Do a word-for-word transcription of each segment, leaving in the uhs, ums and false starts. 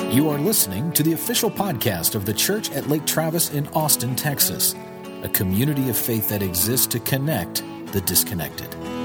You are listening to the official podcast of the church at Lake Travis in Austin, Texas, a community of faith that exists to connect the disconnected.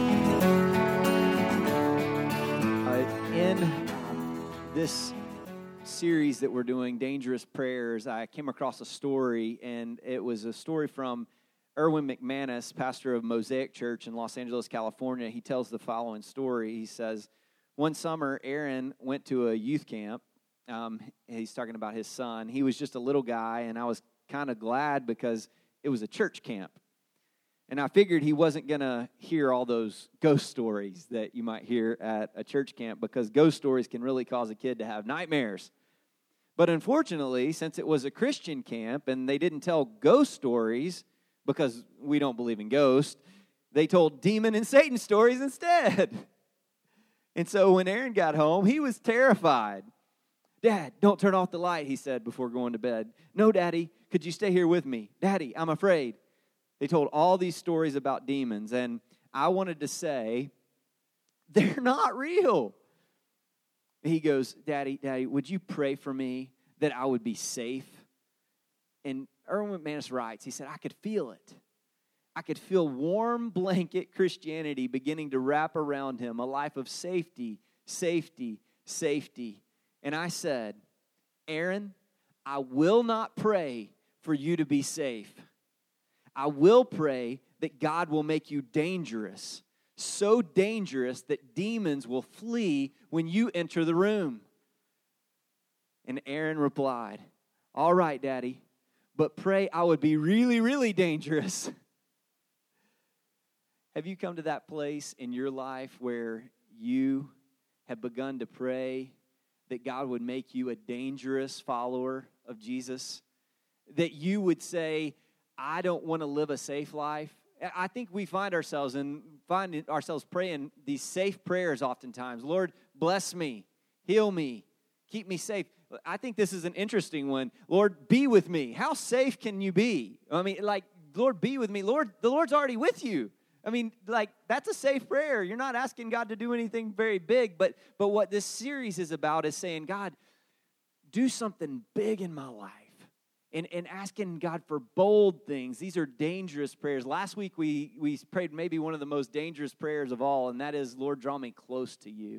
Uh, in this series that we're doing, Dangerous Prayers, I came across a story, and it was a story from Erwin McManus, pastor of Mosaic Church in Los Angeles, California. He tells the following story. He says, one summer, Aaron went to a youth camp. Um, he's talking about his son. He was just a little guy, and I was kind of glad because it was a church camp. And I figured he wasn't going to hear all those ghost stories that you might hear at a church camp, because ghost stories can really cause a kid to have nightmares. But unfortunately, since it was a Christian camp and they didn't tell ghost stories because we don't believe in ghosts, they told demon and Satan stories instead. And so when Aaron got home, he was terrified. Dad, don't turn off the light, he said before going to bed. No, Daddy, could you stay here with me? Daddy, I'm afraid. They told all these stories about demons, and I wanted to say, they're not real. He goes, Daddy, Daddy, would you pray for me that I would be safe? And Erwin McManus writes, he said, I could feel it. I could feel warm blanket Christianity beginning to wrap around him, a life of safety, safety, safety. And I said, Aaron, I will not pray for you to be safe. I will pray that God will make you dangerous, so dangerous that demons will flee when you enter the room. And Aaron replied, all right, Daddy, but pray I would be really, really dangerous. Have you come to that place in your life where you have begun to pray that God would make you a dangerous follower of Jesus? That you would say, I don't want to live a safe life? I think we find ourselves and find ourselves praying these safe prayers oftentimes. Lord, bless me, heal me, keep me safe. I think this is an interesting one. Lord, be with me. How safe can you be? I mean, like, Lord, be with me. Lord, the Lord's already with you. I mean, like, that's a safe prayer. You're not asking God to do anything very big, but but what this series is about is saying, God, do something big in my life. And, and asking God for bold things. These are dangerous prayers. Last week, we, we prayed maybe one of the most dangerous prayers of all, and that is, Lord, draw me close to you.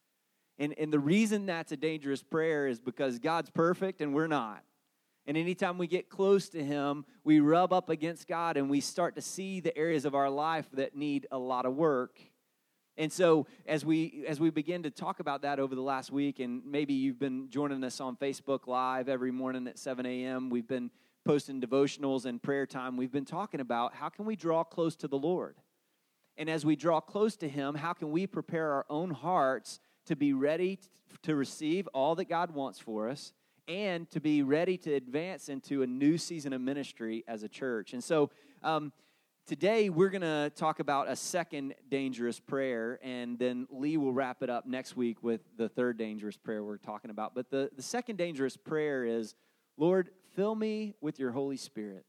And, and the reason that's a dangerous prayer is because God's perfect and we're not. And anytime we get close to Him, we rub up against God and we start to see the areas of our life that need a lot of work. And so as we as we begin to talk about that over the last week, and maybe you've been joining us on Facebook Live every morning at seven a.m., we've been posting devotionals and prayer time. We've been talking about how can we draw close to the Lord? And as we draw close to Him, how can we prepare our own hearts to be ready to receive all that God wants for us, and to be ready to advance into a new season of ministry as a church? And so um, today we're going to talk about a second dangerous prayer, and then Lee will wrap it up next week with the third dangerous prayer we're talking about. But the, the second dangerous prayer is, Lord, fill me with your Holy Spirit.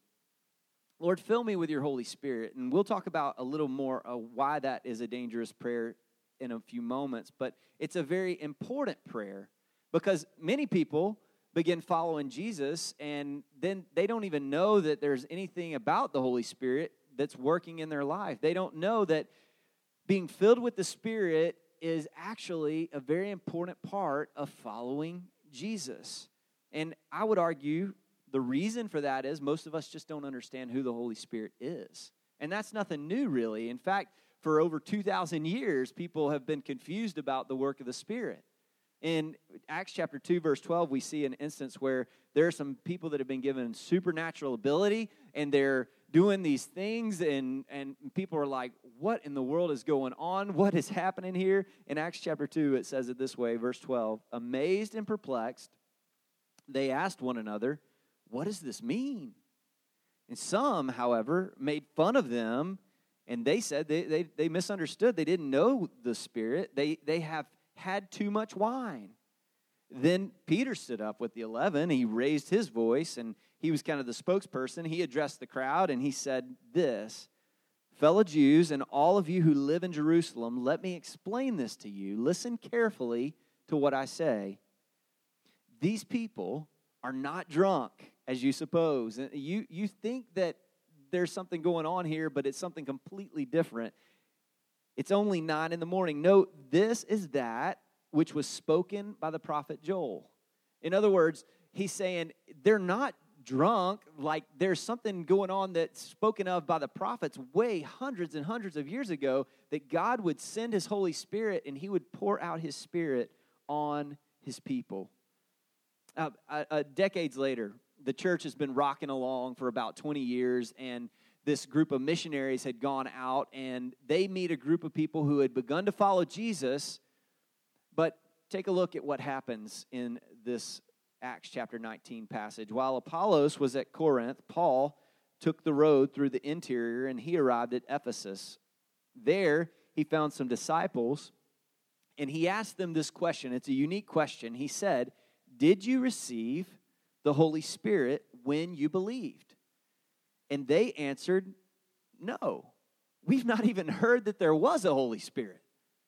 Lord, fill me with your Holy Spirit. And we'll talk about a little more of why that is a dangerous prayer in a few moments. But it's a very important prayer because many people begin following Jesus, and then they don't even know that there's anything about the Holy Spirit that's working in their life. They don't know that being filled with the Spirit is actually a very important part of following Jesus. And I would argue the reason for that is most of us just don't understand who the Holy Spirit is. And that's nothing new, really. In fact, for over two thousand years, people have been confused about the work of the Spirit. In Acts chapter two, verse twelve, we see an instance where there are some people that have been given supernatural ability, and they're doing these things, and, and people are like, what in the world is going on? What is happening here? In Acts chapter two, it says it this way, verse twelve, amazed and perplexed, they asked one another, what does this mean? And some, however, made fun of them, and they said they, they, they misunderstood. They didn't know the Spirit. They, they have had too much wine. Then Peter stood up with the eleven. He raised his voice, and he was kind of the spokesperson. He addressed the crowd, and he said this, fellow Jews and all of you who live in Jerusalem, let me explain this to you. Listen carefully to what I say. these people are not drunk, as you suppose. And you, you think that there's something going on here, but it's something completely different. It's only nine in the morning. No, this is that which was spoken by the prophet Joel. In other words, he's saying they're not drunk, like there's something going on that's spoken of by the prophets way hundreds and hundreds of years ago, that God would send his Holy Spirit and he would pour out his Spirit on his people. Uh, uh, uh, decades later, the church has been rocking along for about twenty years, and this group of missionaries had gone out, and they meet a group of people who had begun to follow Jesus. But take a look at what happens in this Acts chapter nineteen passage. While Apollos was at Corinth, Paul took the road through the interior, and he arrived at Ephesus. There, he found some disciples, and he asked them this question. It's a unique question. He said, "Did you receive the Holy Spirit when you believed?" And they answered, "No, we've not even heard that there was a Holy Spirit."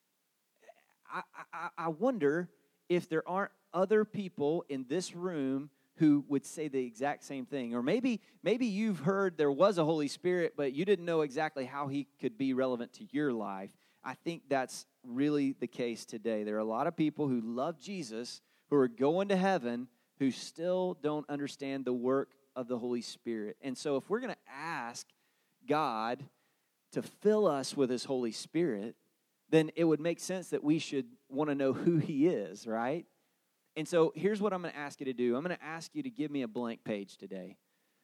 I, I, I wonder if there aren't other people in this room who would say the exact same thing. Or maybe maybe you've heard there was a Holy Spirit, but you didn't know exactly how he could be relevant to your life. I think that's really the case today. There are a lot of people who love Jesus, who are going to heaven, who still don't understand the work of the Holy Spirit. And so if we're going to ask God to fill us with his Holy Spirit, then it would make sense that we should want to know who he is, right? And so here's what I'm going to ask you to do. I'm going to ask you to give me a blank page today.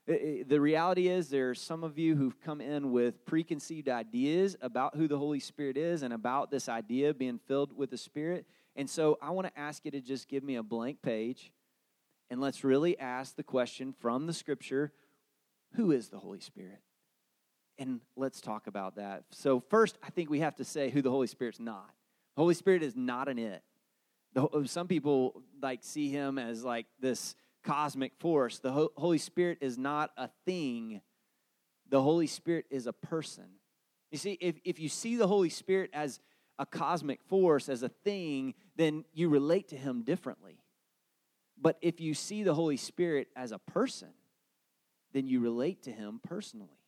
The reality is there are some of you who've come in with preconceived ideas about who the Holy Spirit is and about this idea of being filled with the Spirit. And so I want to ask you to just give me a blank page, and let's really ask the question from the Scripture, who is the Holy Spirit? And let's talk about that. So first, I think we have to say who the Holy Spirit's not. The Holy Spirit is not an it. The, some people like see him as like this cosmic force. The Ho- Holy Spirit is not a thing. The Holy Spirit is a person. You see, if, if you see the Holy Spirit as a cosmic force, as a thing, then you relate to him differently. But if you see the Holy Spirit as a person, then you relate to him personally.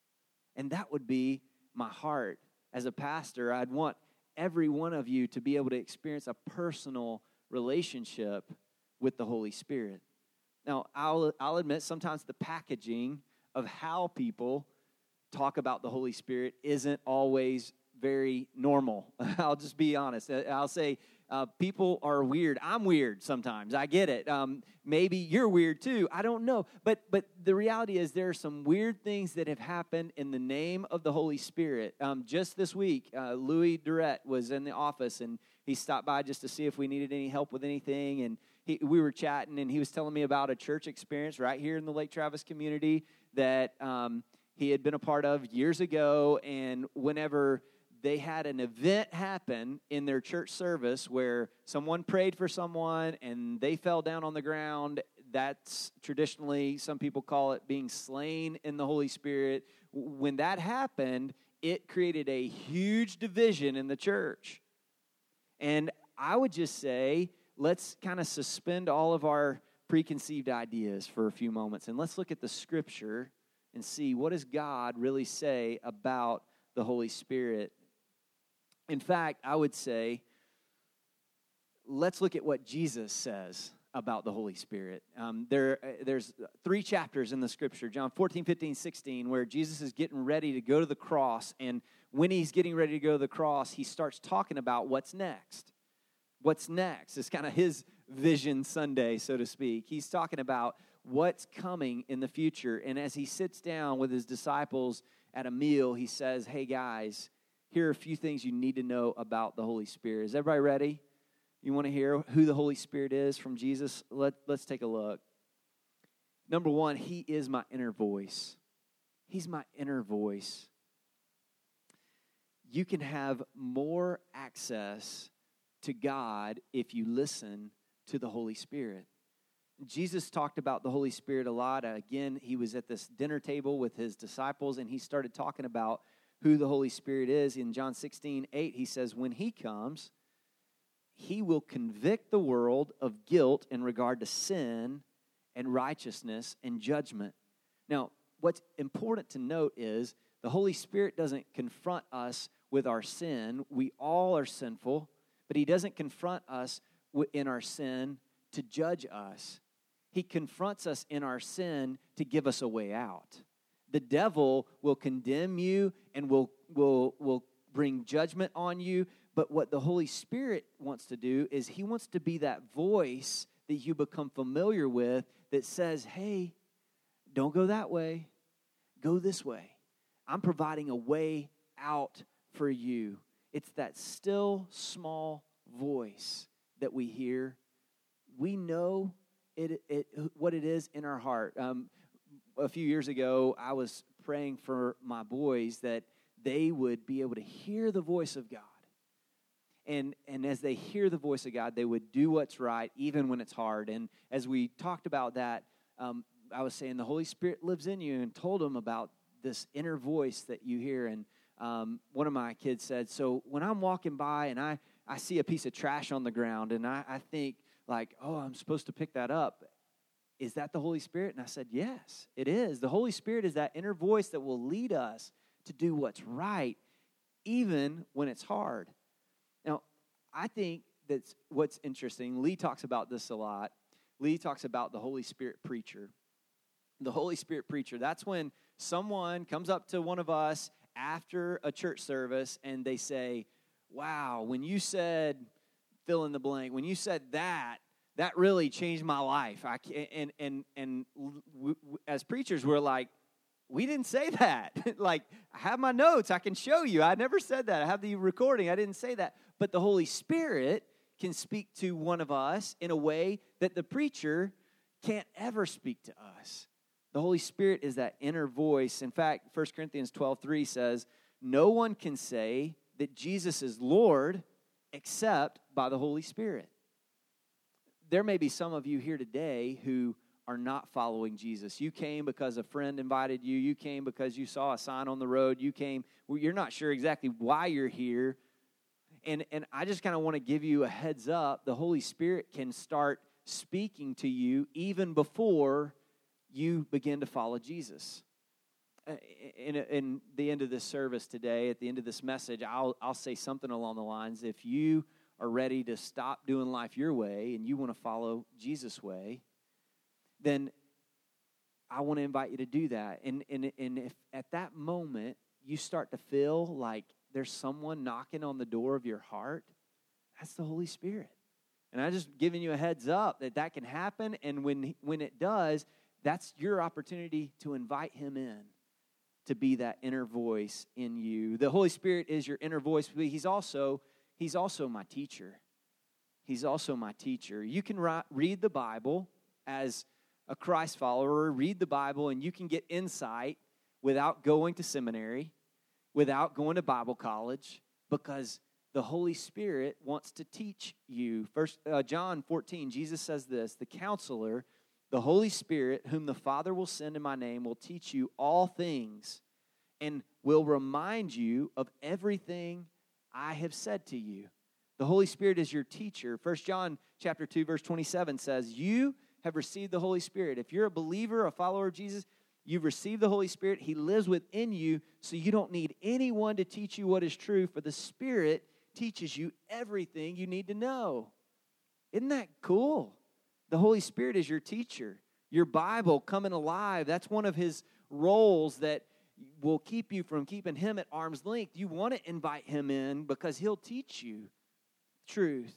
And that would be my heart. As a pastor, I'd want every one of you to be able to experience a personal relationship with the Holy Spirit. Now, I'll, I'll admit sometimes the packaging of how people talk about the Holy Spirit isn't always very normal. I'll just be honest. I'll say uh, people are weird. I'm weird sometimes. I get it. Um, maybe you're weird too. I don't know. But but the reality is there are some weird things that have happened in the name of the Holy Spirit. Um, just this week, uh, Louis Durrett was in the office, and he stopped by just to see if we needed any help with anything. And he, we were chatting, and he was telling me about a church experience right here in the Lake Travis community that um, he had been a part of years ago. And whenever they had an event happen in their church service where someone prayed for someone and they fell down on the ground, that's traditionally, some people call it being slain in the Holy Spirit. When that happened, it created a huge division in the church. And I would just say, let's kind of suspend all of our preconceived ideas for a few moments, and let's look at the Scripture and see, what does God really say about the Holy Spirit? In fact, I would say, let's look at what Jesus says about the Holy Spirit. Um, there, there's three chapters in the Scripture, John fourteen, fifteen, sixteen, where Jesus is getting ready to go to the cross, and when he's getting ready to go to the cross, he starts talking about what's next. What's next? It's kind of his vision Sunday, so to speak. He's talking about what's coming in the future, and as he sits down with his disciples at a meal, he says, hey guys, here are a few things you need to know about the Holy Spirit. Is everybody ready? You want to hear who the Holy Spirit is from Jesus? Let, let's take a look. Number one, he is my inner voice. He's my inner voice. You can have more access to God if you listen to the Holy Spirit. Jesus talked about the Holy Spirit a lot. Again, he was at this dinner table with his disciples, and he started talking about who the Holy Spirit is. In John sixteen, eight, he says, when he comes, he will convict the world of guilt in regard to sin and righteousness and judgment. Now, what's important to note is the Holy Spirit doesn't confront us with our sin. We all are sinful, but he doesn't confront us in our sin to judge us. He confronts us in our sin to give us a way out. The devil will condemn you and will, will, will bring judgment on you, but what the Holy Spirit wants to do is he wants to be that voice that you become familiar with that says, hey, don't go that way, go this way. I'm providing a way out for you. It's that still, small voice that we hear. We know it, it what it is in our heart. Um, a few years ago, I was praying for my boys that they would be able to hear the voice of God. And and as they hear the voice of God, they would do what's right, even when it's hard. And as we talked about that, um, I was saying the Holy Spirit lives in you, and told them about this inner voice that you hear. And um, one of my kids said, so when I'm walking by and I, I see a piece of trash on the ground, and I, I think like, oh, I'm supposed to pick that up, is that the Holy Spirit? And I said, yes, it is. The Holy Spirit is that inner voice that will lead us to do what's right, even when it's hard. Now, I think that's what's interesting. Lee talks about this a lot. Lee talks about the Holy Spirit preacher. The Holy Spirit preacher, that's when someone comes up to one of us after a church service and they say, wow, when you said fill in the blank, when you said that, that really changed my life. I and and and w- w- as preachers, we're like, we didn't say that. Like, I have my notes. I can show you. I never said that. I have the recording. I didn't say that. But the Holy Spirit can speak to one of us in a way that the preacher can't ever speak to us. The Holy Spirit is that inner voice. In fact, First Corinthians twelve three says, no one can say that Jesus is Lord except by the Holy Spirit. There may be some of you here today who are not following Jesus. You came because a friend invited you. You came because you saw a sign on the road. You came, well, you're not sure exactly why you're here. And, and I just kind of want to give you a heads up. The Holy Spirit can start speaking to you even before you begin to follow Jesus. In, in the end of this service today, at the end of this message, I'll, I'll say something along the lines, if you are ready to stop doing life your way and you want to follow Jesus' way, then I want to invite you to do that. And, and, and if at that moment you start to feel like there's someone knocking on the door of your heart, that's the Holy Spirit. And I'm just giving you a heads up that that can happen. And when, when it does, that's your opportunity to invite him in to be that inner voice in you. The Holy Spirit is your inner voice, but he's also, he's also my teacher. He's also my teacher. You can ri- read the Bible as a Christ follower, read the Bible, and you can get insight without going to seminary, without going to Bible college, because the Holy Spirit wants to teach you. First uh, John fourteen, Jesus says this, the Counselor, the Holy Spirit, whom the Father will send in my name, will teach you all things and will remind you of everything I have said to you. The Holy Spirit is your teacher. First John chapter two, verse twenty-seven says, you have received the Holy Spirit. If you're a believer, a follower of Jesus, you've received the Holy Spirit. He lives within you, so you don't need anyone to teach you what is true, for the Spirit teaches you everything you need to know. Isn't that cool? The Holy Spirit is your teacher. Your Bible coming alive, that's one of his roles that will keep you from keeping him at arm's length. You want to invite him in because he'll teach you truth.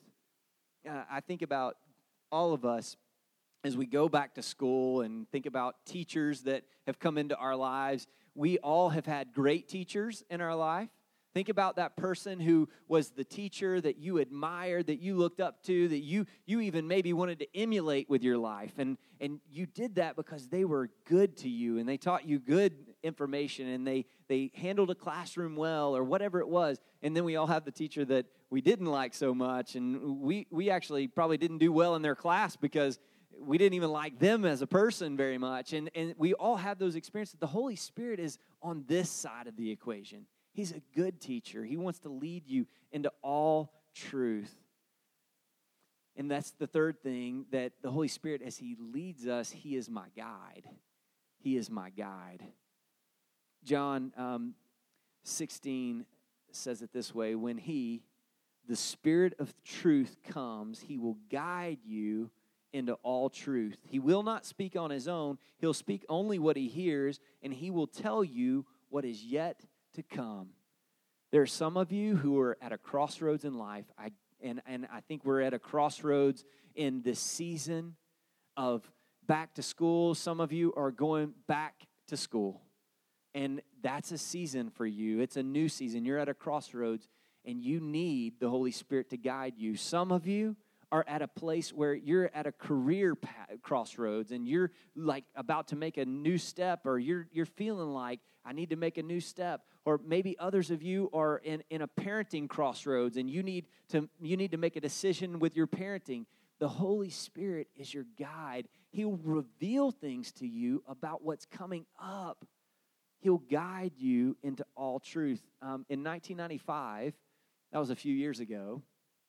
Uh, I think about all of us as we go back to school and think about teachers that have come into our lives. We all have had great teachers in our life. Think about that person who was the teacher that you admired, that you looked up to, that you you even maybe wanted to emulate with your life. And, and you did that because they were good to you and they taught you good information and they, they handled a classroom well or whatever it was. And then we all have the teacher that we didn't like so much, and we, we actually probably didn't do well in their class because we didn't even like them as a person very much. And, and we all have those experiences. The Holy Spirit is on this side of the equation. He's a good teacher. He wants to lead you into all truth. And that's the third thing, that the Holy Spirit, as he leads us, he is my guide. He is my guide. John um, sixteen says it this way, when he, the Spirit of truth, comes, he will guide you into all truth. He will not speak on his own. He'll speak only what he hears, and he will tell you what is yet to come. There are some of you who are at a crossroads in life, I, and, and I think we're at a crossroads in this season of back to school. Some of you are going back to school, and that's a season for you. It's a new season. You're at a crossroads, and you need the Holy Spirit to guide you. Some of you are at a place where you're at a career crossroads, and you're like about to make a new step, or you're you're feeling like, I need to make a new step. Or maybe others of you are in, in a parenting crossroads, and you need to you need to make a decision with your parenting. The Holy Spirit is your guide. He'll reveal things to you about what's coming up. He'll guide you into all truth. Um, in nineteen ninety-five, that was a few years ago,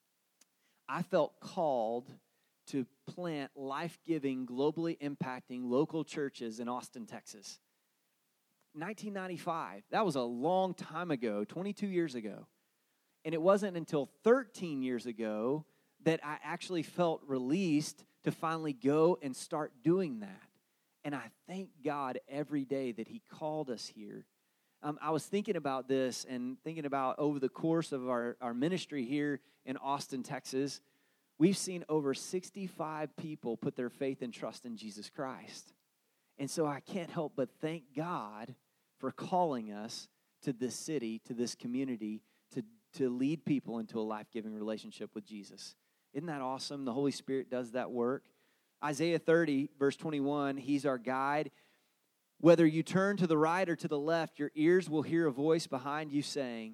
I felt called to plant life-giving, globally impacting local churches in Austin, Texas. nineteen ninety-five, that was a long time ago, twenty-two years ago. And it wasn't until thirteen years ago that I actually felt released to finally go and start doing that. And I thank God every day that he called us here. Um, I was thinking about this and thinking about over the course of our, our ministry here in Austin, Texas, we've seen over sixty-five people put their faith and trust in Jesus Christ. And so I can't help but thank God for calling us to this city, to this community, to, to lead people into a life-giving relationship with Jesus. Isn't that awesome? The Holy Spirit does that work. Isaiah thirty, verse twenty-one, he's our guide. Whether you turn to the right or to the left, your ears will hear a voice behind you saying,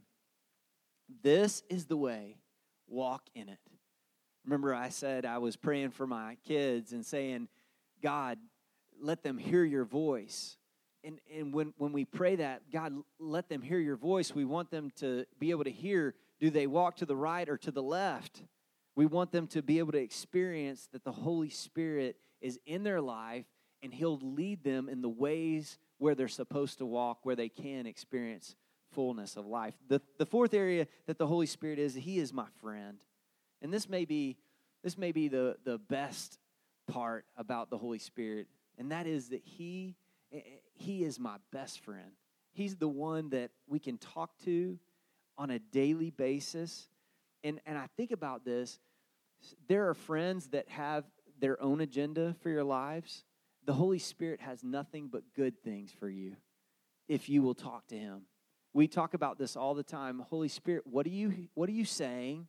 this is the way, walk in it. Remember I said I was praying for my kids and saying, God, let them hear your voice. And, and when, when we pray that, God, let them hear your voice, we want them to be able to hear, do they walk to the right or to the left? We want them to be able to experience that the Holy Spirit is in their life, and he'll lead them in the ways where they're supposed to walk, where they can experience fullness of life. The, the fourth area that the Holy Spirit is, he is my friend. And this may be this may be the, the best part about the Holy Spirit, and that is that he, he is my best friend. He's the one that we can talk to on a daily basis. And, and I think about this. There are friends that have their own agenda for your lives. The Holy Spirit has nothing but good things for you if you will talk to him. We talk about this all the time. Holy Spirit, what are you, what are you saying?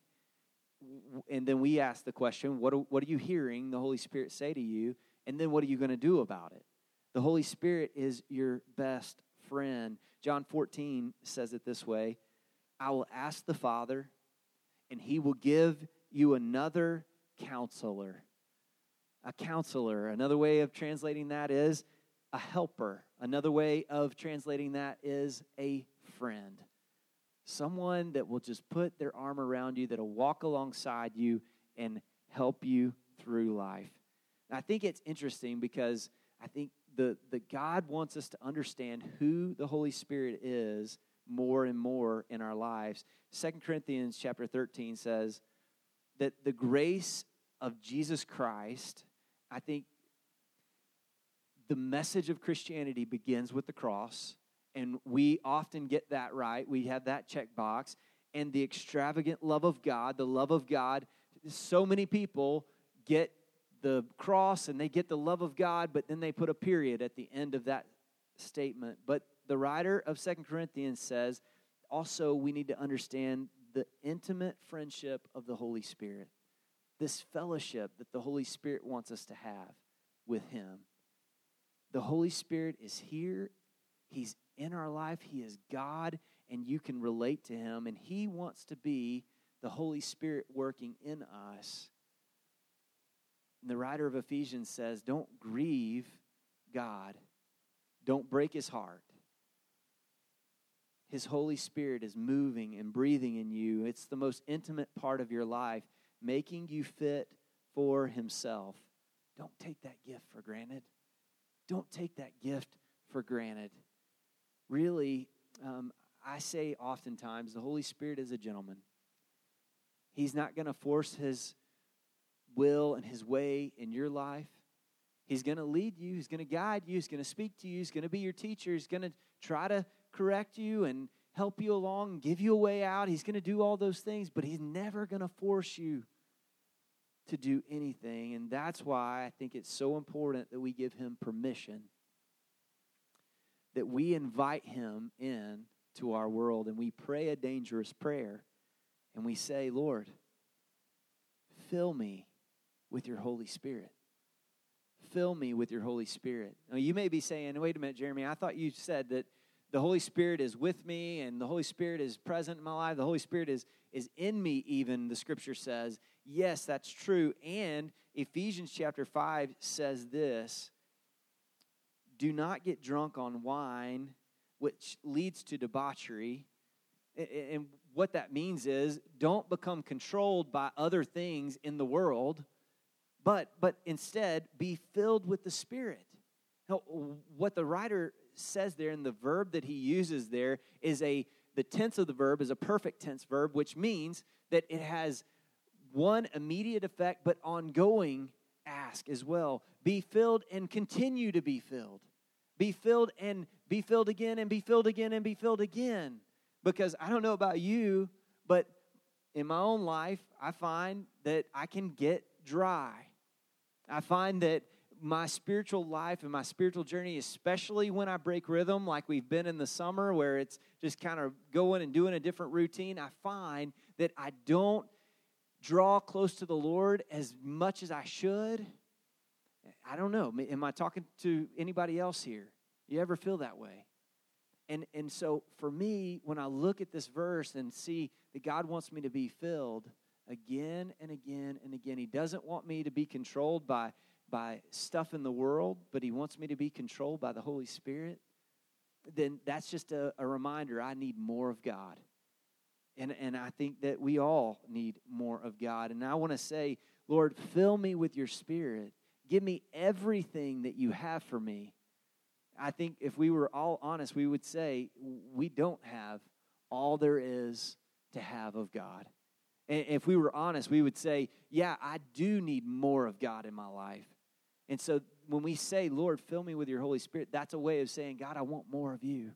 And then we ask the question, what are, what are you hearing the Holy Spirit say to you? And then what are you going to do about it? The Holy Spirit is your best friend. John fourteen says it this way, I will ask the Father, and he will give you another counselor. A counselor. Another way of translating that is a helper. Another way of translating that is a friend. Someone that will just put their arm around you, that will walk alongside you and help you through life. And I think it's interesting because I think the, the God wants us to understand who the Holy Spirit is more and more in our lives. Second Corinthians chapter thirteen says that the grace of Jesus Christ, I think the message of Christianity begins with the cross, and we often get that right. We have that check box. And the extravagant love of God, the love of God, so many people get the cross and they get the love of God, but then they put a period at the end of that statement. But the writer of Second Corinthians says, also we need to understand the intimate friendship of the Holy Spirit, this fellowship that the Holy Spirit wants us to have with him. The Holy Spirit is here. He's in our life. He is God, and you can relate to him, and he wants to be the Holy Spirit working in us. And the writer of Ephesians says, don't grieve God. Don't break his heart. His Holy Spirit is moving and breathing in you. It's the most intimate part of your life, making you fit for himself. Don't take that gift for granted. Don't take that gift for granted. Really, um, I say oftentimes, the Holy Spirit is a gentleman. He's not going to force his will and his way in your life. He's going to lead you. He's going to guide you. He's going to speak to you. He's going to be your teacher. He's going to try to correct you and help you along and give you a way out. He's going to do all those things, but he's never going to force you to do anything. And that's why I think it's so important that we give him permission, that we invite him in to our world, and we pray a dangerous prayer, and we say, Lord, fill me with your Holy Spirit. Fill me with your Holy Spirit. Now, you may be saying, wait a minute, Jeremy, I thought you said that the Holy Spirit is with me and the Holy Spirit is present in my life. The Holy Spirit is, is in me even, the Scripture says. Yes, that's true. And Ephesians chapter five says this, do not get drunk on wine, which leads to debauchery. And what that means is don't become controlled by other things in the world, but but instead be filled with the Spirit. Now, what the writer says there, and the verb that he uses there is a, the tense of the verb is a perfect tense verb, which means that it has one immediate effect, but ongoing ask as well. Be filled and continue to be filled. Be filled and be filled again and be filled again and be filled again. Because I don't know about you, but in my own life, I find that I can get dry. I find that my spiritual life and my spiritual journey, especially when I break rhythm, like we've been in the summer where it's just kind of going and doing a different routine, I find that I don't draw close to the Lord as much as I should. I don't know. Am I talking to anybody else here? You ever feel that way? And and so for me, when I look at this verse and see that God wants me to be filled again and again and again, he doesn't want me to be controlled by, by stuff in the world, but he wants me to be controlled by the Holy Spirit, then that's just a, a reminder I need more of God. And, and I think that we all need more of God. And I want to say, Lord, fill me with your Spirit. Give me everything that you have for me. I think if we were all honest, we would say we don't have all there is to have of God. And if we were honest, we would say, yeah, I do need more of God in my life. And so when we say, Lord, fill me with your Holy Spirit, that's a way of saying, God, I want more of you.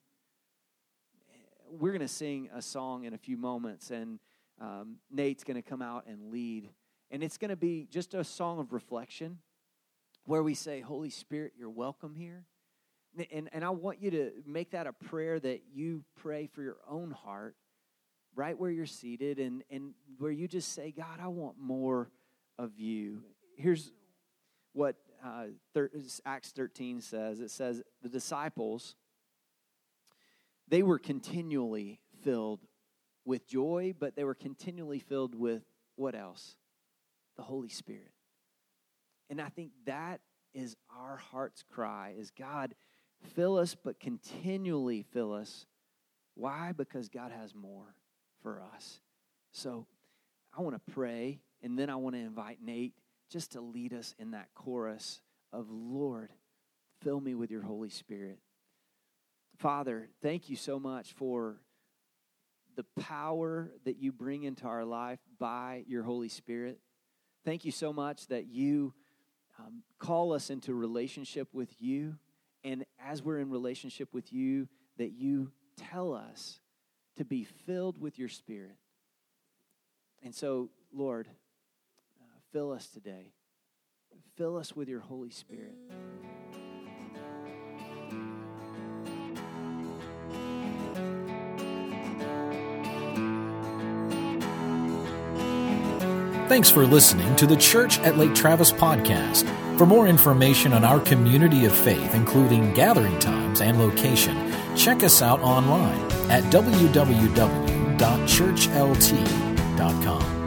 We're going to sing a song in a few moments, and um, Nate's going to come out and lead. And it's going to be just a song of reflection where we say, Holy Spirit, you're welcome here. And, and I want you to make that a prayer that you pray for your own heart, right where you're seated, and, and where you just say, God, I want more of you. Here's what uh, thir- Acts thirteen says. It says, the disciples, they were continually filled with joy, but they were continually filled with what else? The Holy Spirit. And I think that is our heart's cry, is God, fill us, but continually fill us. Why? Because God has more for us. So I want to pray, and then I want to invite Nate just to lead us in that chorus of, Lord, fill me with your Holy Spirit. Father, thank you so much for the power that you bring into our life by your Holy Spirit. Thank you so much that you um, call us into relationship with you. And as we're in relationship with you, that you tell us to be filled with your Spirit. And so, Lord, uh, fill us today. Fill us with your Holy Spirit. Thanks for listening to the Church at Lake Travis podcast. For more information on our community of faith, including gathering times and location, check us out online at w w w dot church l t dot com.